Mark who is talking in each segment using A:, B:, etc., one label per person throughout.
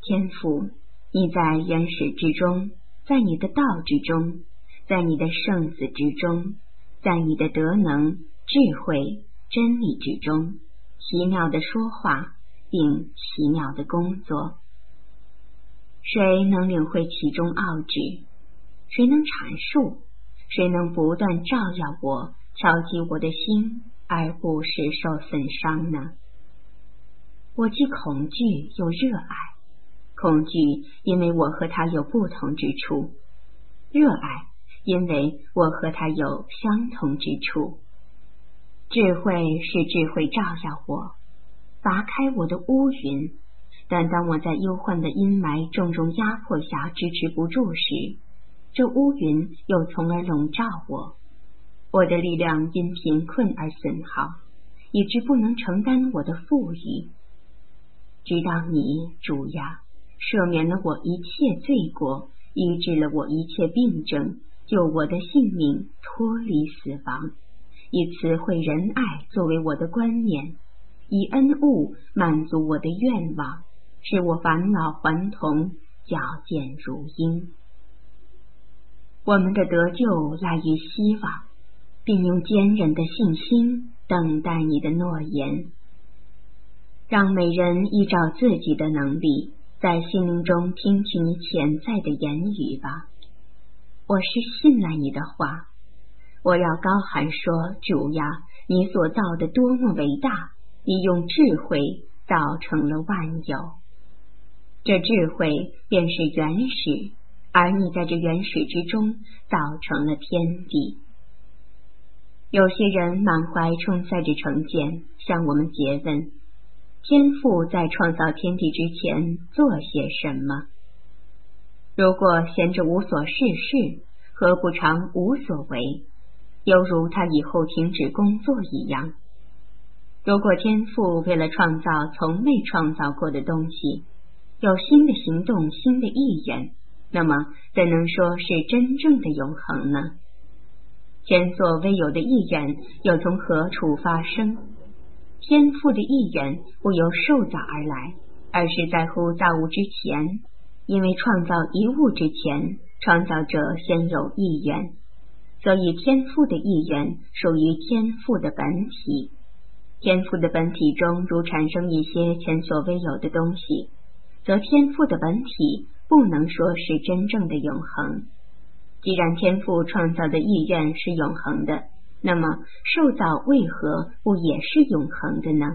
A: 天父，你在原始之中，在你的道之中，在你的圣子之中，在你的德能、智慧、真理之中，奇妙的说话，并奇妙的工作。谁能领会其中奥旨？谁能阐述？谁能不断照耀我，敲击我的心，而不使受损伤呢？我既恐惧又热爱，恐惧因为我和他有不同之处，热爱因为我和他有相同之处。智慧是智慧照耀我，拔开我的乌云，但当我在忧患的阴霾重重压迫下支持不住时，这乌云又从而笼罩我，我的力量因贫困而损耗，以致不能承担我的富裕。直到你，主呀，赦免了我一切罪过，医治了我一切病症，救我的性命脱离死亡，以慈惠仁爱作为我的冠冕，以恩物满足我的愿望，使我返老还童，矫健如鹰。我们的得救赖于希望，并用坚韧的信心等待你的诺言。让每人依照自己的能力，在心灵中听取你潜在的言语吧。我是信赖你的话，我要高喊说，主呀，你所造的多么伟大，你用智慧造成了万有。这智慧便是原始，而你在这原始之中造成了天地。有些人满怀充塞着成见，向我们诘问，天父在创造天地之前做些什么？如果闲着无所事事，何不常无所为，犹如他以后停止工作一样。如果天父为了创造从未创造过的东西，有新的行动、新的意愿，那么怎能说是真正的永恒呢？前所未有的意愿又从何处发生？天父的意愿不由受造而来，而是在乎造物之前，因为创造一物之前，创造者先有意愿，所以天父的意愿属于天父的本体。天父的本体中如产生一些前所未有的东西，则天父的本体不能说是真正的永恒。既然天父创造的意愿是永恒的，那么受造为何不也是永恒的呢？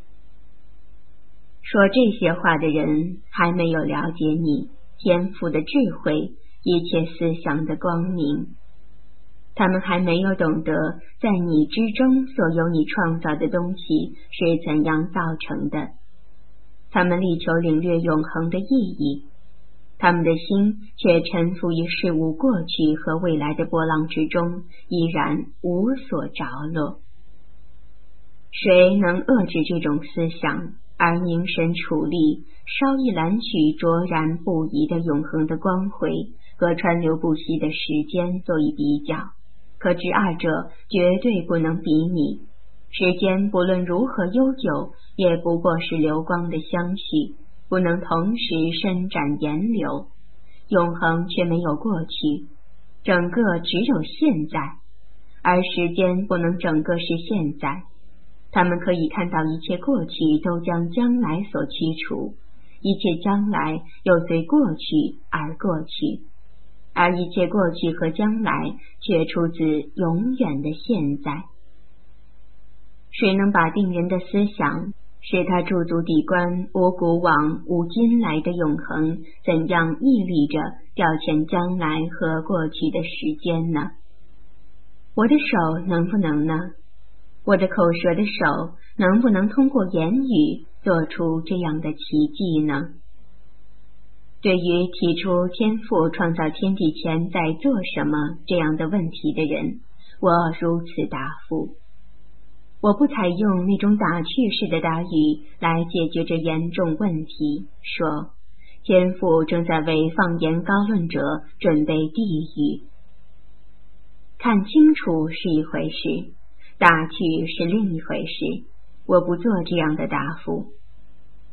A: 说这些话的人还没有了解你天父的智慧，一切思想的光明，他们还没有懂得在你之中所有你创造的东西是怎样造成的。他们力求领略永恒的意义，他们的心却沉浮于事物过去和未来的波浪之中，依然无所着落。谁能遏制这种思想，而凝神处力，稍一揽取卓然不移的永恒的光辉和川流不息的时间作以比较，可知二者绝对不能比拟。时间不论如何悠久，也不过是流光的相续，不能同时伸展延流。永恒却没有过去，整个只有现在，而时间不能整个是现在。他们可以看到一切过去都将将来所驱除，一切将来又随过去而过去，而一切过去和将来却出自永远的现在。谁能把定人的思想，使他驻足底观无古往无今来的永恒怎样屹立着调遣将来和过去的时间呢？我的手能不能呢？我的口舌的手能不能通过言语做出这样的奇迹呢？对于提出天父创造天地前在做什么这样的问题的人，我如此答复。我不采用那种打趣式的答语来解决这严重问题，说天父正在为放言高论者准备地狱。看清楚是一回事，打趣是另一回事，我不做这样的答复。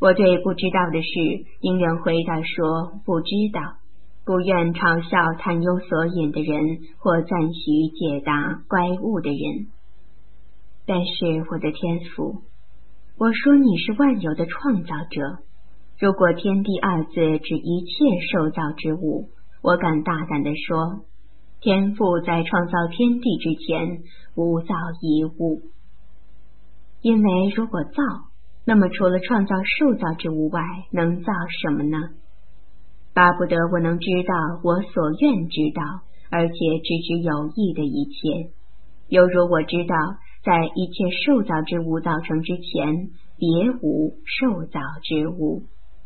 A: 我对不知道的事宁愿回答说不知道，不愿嘲笑贪忧所引的人或赞许解答乖悟的人。但是我的天父，我说你是万有的创造者，如果天地二字指一切受造之物，我敢大胆地说，天父在创造天地之前无造一物。因为如果造，那么除了创造受造之物外，能造什么呢？巴不得我能知道我所愿知道，而且知之有益的一切，犹如我知道在一切受造之物造成之前，别无受造之物。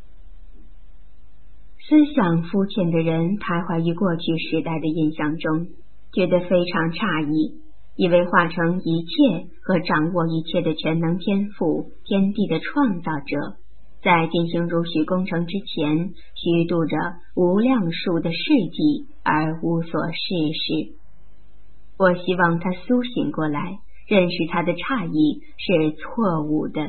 A: 思想肤浅的人徘徊于过去时代的印象中，觉得非常诧异，以为化成一切和掌握一切的全能天父，天地的创造者，在进行如许工程之前，虚度着无量数的世纪而无所事事。我希望他苏醒过来，认识他的诧异是错误的。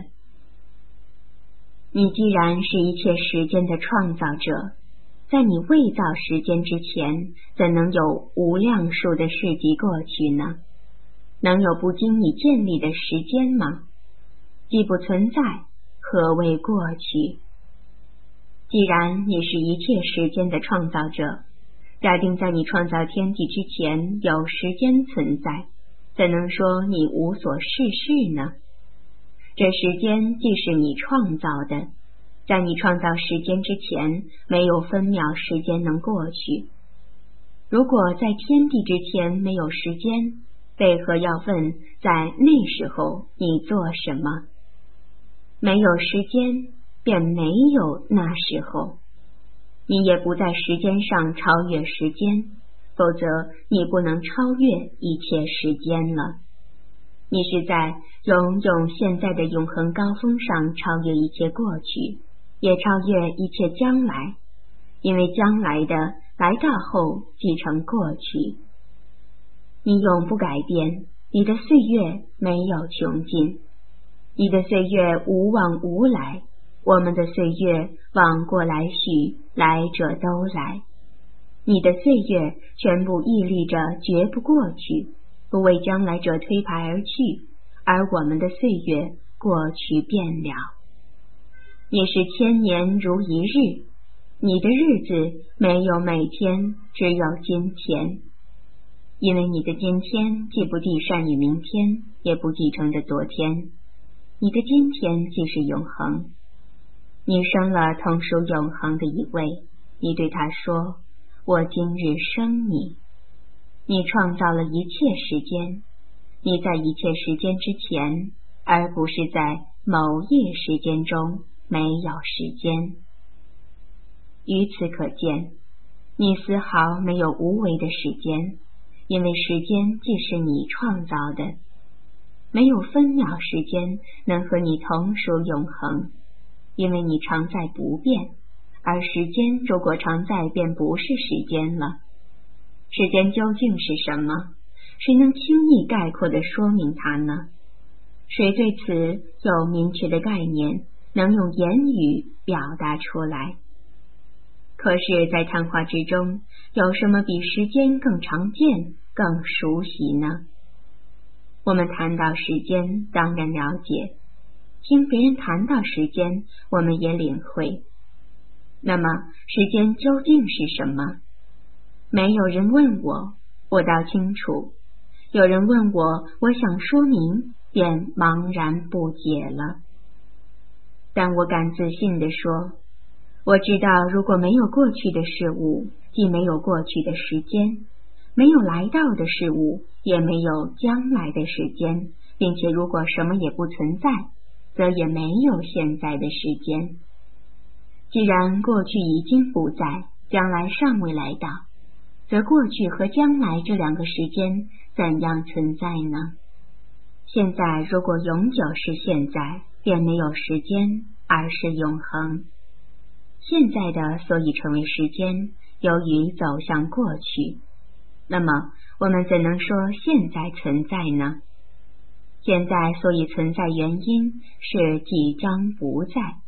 A: 你既然是一切时间的创造者，在你未造时间之前，怎能有无量数的世纪过去呢？能有不经你建立的时间吗？既不存在，何谓过去？既然你是一切时间的创造者，假定在你创造天地之前有时间存在，怎能说你无所事事呢？这时间既是你创造的，在你创造时间之前，没有分秒时间能过去。如果在天地之前没有时间，为何要问在那时候你做什么？没有时间，便没有那时候。你也不在时间上超越时间，否则你不能超越一切时间了。你是在拥有现在的永恒高峰上超越一切过去，也超越一切将来，因为将来的来到后继承过去。你永不改变，你的岁月没有穷尽，你的岁月无往无来，我们的岁月往过来许，来者都来。你的岁月全部屹立着，绝不过去，不为将来者推排而去，而我们的岁月过去便了。你是千年如一日，你的日子没有每天，只有今天。因为你的今天既不递善于明天，也不继承着昨天，你的今天既是永恒。你生了同属永恒的一位，你对他说，我今日生你。你创造了一切时间，你在一切时间之前，而不是在某一时间中没有时间。于此可见，你丝毫没有无为的时间，因为时间既是你创造的，没有分秒时间能和你同属永恒，因为你常在不变，而时间如果常在，便不是时间了。时间究竟是什么？谁能轻易概括地说明它呢？谁对此有明确的概念，能用言语表达出来？可是在谈话之中，有什么比时间更常见、更熟悉呢？我们谈到时间，当然了解，听别人谈到时间，我们也领会。那么时间究竟是什么？没有人问我，我倒清楚；有人问我，我想说明，便茫然不解了。但我敢自信地说，我知道如果没有过去的事物，既没有过去的时间，没有来到的事物，也没有将来的时间，并且如果什么也不存在，则也没有现在的时间。既然过去已经不在，将来尚未来到，则过去和将来这两个时间怎样存在呢？现在如果永久是现在，便没有时间，而是永恒。现在的所以成为时间，由于走向过去。那么我们怎能说现在存在呢？现在所以存在原因是即将不在，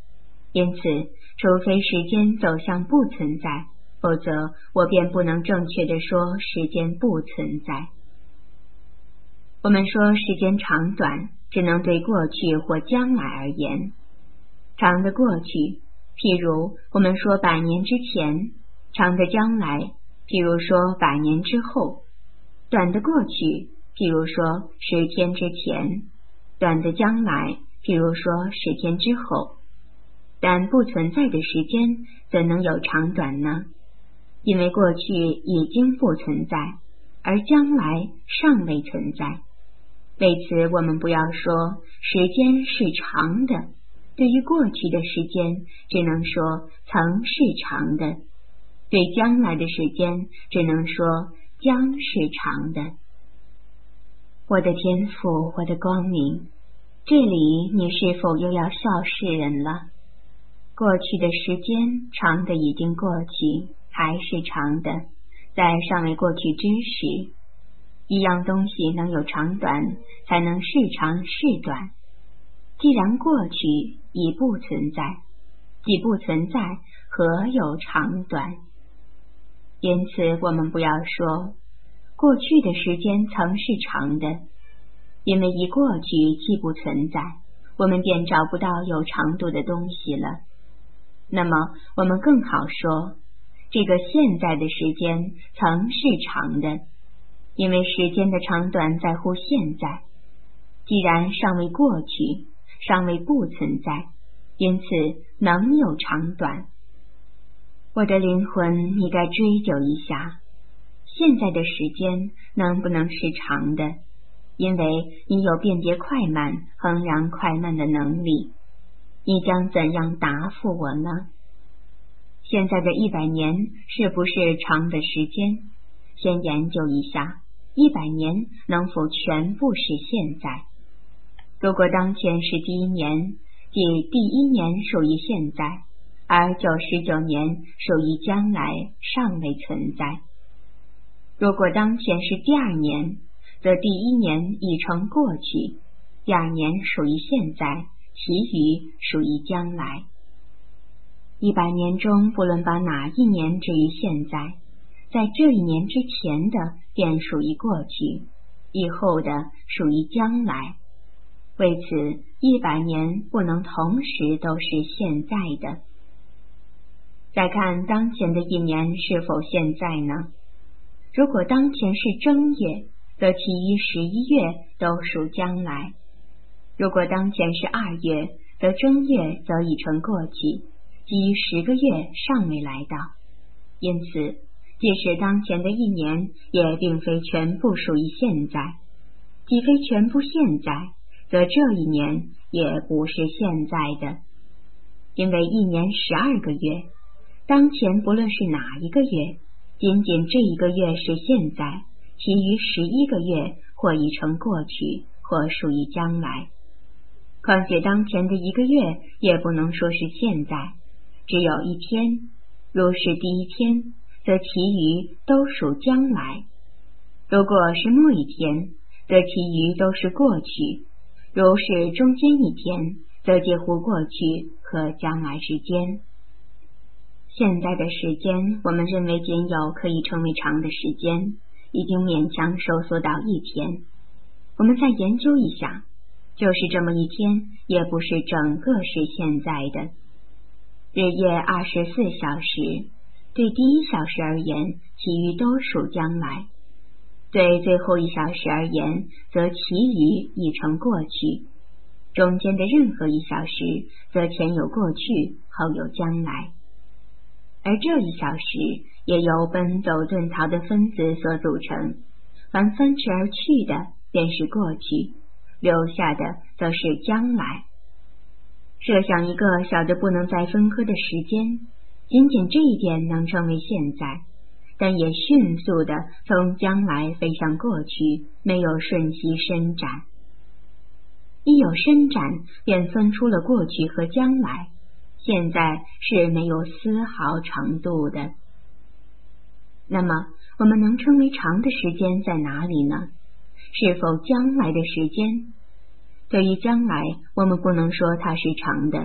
A: 因此，除非时间走向不存在，否则我便不能正确地说时间不存在。我们说时间长短，只能对过去或将来而言。长的过去，譬如我们说100年之前；长的将来，譬如说100年之后；短的过去，譬如说10天之前；短的将来，譬如说10天之后。但不存在的时间，怎能有长短呢？因为过去已经不存在，而将来尚未存在。为此，我们不要说时间是长的，对于过去的时间，只能说曾是长的；对将来的时间，只能说将是长的。我的天父，我的光明，这里你是否又要笑世人了？过去的时间，长的已经过去，还是长的，在尚未过去之时。一样东西能有长短，才能是长是短。既然过去已不存在，既不存在，何有长短？因此，我们不要说过去的时间曾是长的，因为一过去既不存在，我们便找不到有长度的东西了。那么，我们更好说，这个现在的时间曾是长的，因为时间的长短在乎现在。既然尚未过去，尚未不存在，因此能有长短。我的灵魂，你该追究一下，现在的时间能不能是长的？因为你有辨别快慢、衡量快慢的能力。你将怎样答复我呢？现在的100年是不是长的时间？先研究一下，100年能否全部是现在？如果当前是第1年，即第1年属于现在，而99年属于将来，尚未存在。如果当前是第2年，则第1年已成过去，第2年属于现在，其余属于将来。100年中，不论把哪一年置于现在，在这1年之前的便属于过去，以后的属于将来。为此，100年不能同时都是现在的。再看当前的1年是否现在呢？如果当前是正月，则其余11月都属将来；如果当前是2月，则正月则已成过去，其余10个月尚未来到。因此，即使当前的1年，也并非全部属于现在；既非全部现在，则这1年也不是现在的。因为1年12个月，当前不论是哪一个月，仅仅这1个月是现在，其余11个月或已成过去，或属于将来。况且当前的1个月也不能说是现在，只有1天，如是第1天，则其余都属将来；如果是末1天，则其余都是过去；如是中间1天，则介乎过去和将来之间。现在的时间，我们认为仅有可以称为长的时间，已经勉强收缩到1天。我们再研究一下，就是这么1天，也不是整个是现在的。日夜24小时，对第1小时而言，其余都属将来；对最后1小时而言，则其余已成过去；中间的任何1小时，则前有过去，后有将来。而这1小时也由奔走遁逃的分子所组成，凡分驰而去的便是过去，留下的则是将来。设想一个小的不能再分割的时间，仅仅这一点能称为现在，但也迅速地从将来飞向过去，没有瞬息伸展。一有伸展，便分出了过去和将来，现在是没有丝毫长度的。那么，我们能称为长的时间在哪里呢？是否将来的时间？对于将来，我们不能说它是长的，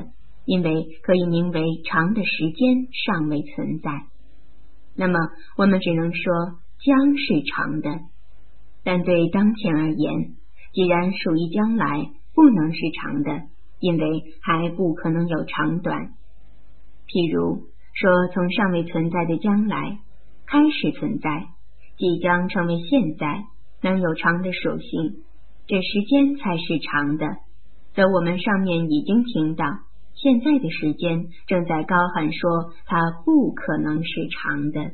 A: 因为可以名为长的时间尚未存在。那么我们只能说将是长的，但对当前而言，既然属于将来，不能是长的，因为还不可能有长短。譬如说，从尚未存在的将来开始存在，即将成为现在，能有长的属性，这时间才是长的，则我们上面已经听到，现在的时间正在高喊说它不可能是长的。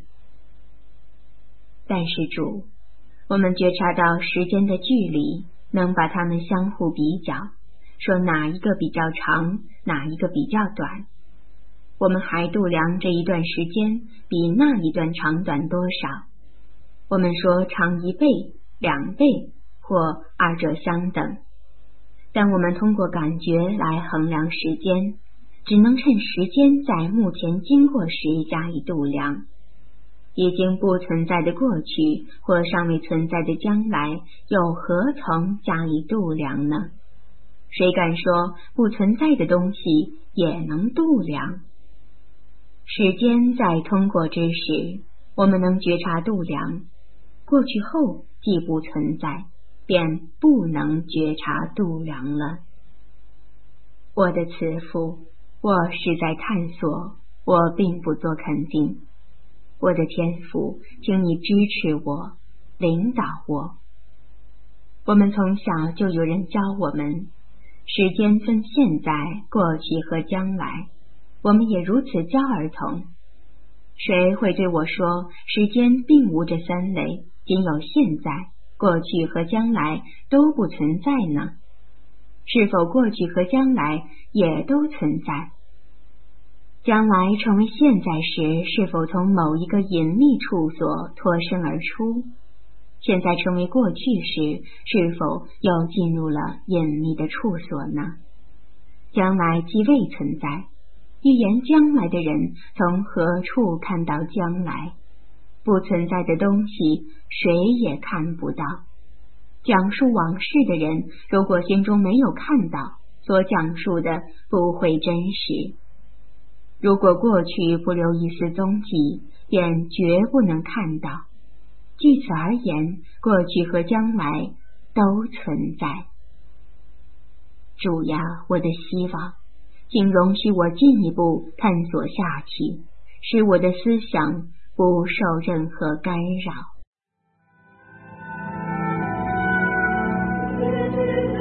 A: 但是主，我们觉察到时间的距离，能把它们相互比较，说哪一个比较长，哪一个比较短。我们还度量这一段时间比那一段长短多少。我们说长1倍、2倍或二者相等，但我们通过感觉来衡量时间，只能趁时间在目前经过时加以度量。已经不存在的过去或尚未存在的将来，又何曾加以度量呢？谁敢说不存在的东西也能度量？时间在通过之时，我们能觉察度量，过去后既不存在，便不能觉察度量了。我的慈父，我是在探索，我并不做肯定。我的天父，请你支持我，领导我。我们从小就有人教我们，时间分现在、过去和将来，我们也如此教儿童。谁会对我说，时间并无这三类，仅有现在、过去和将来都不存在呢？是否过去和将来也都存在？将来成为现在时，是否从某一个隐秘处所脱身而出？现在成为过去时，是否又进入了隐秘的处所呢？将来既未存在，预言将来的人从何处看到将来？不存在的东西，谁也看不到。讲述往事的人，如果心中没有看到，所讲述的不会真实。如果过去不留一丝踪迹，便绝不能看到。据此而言，过去和将来都存在。主呀，我的希望，请容许我进一步探索下去，使我的思想不受任何干扰。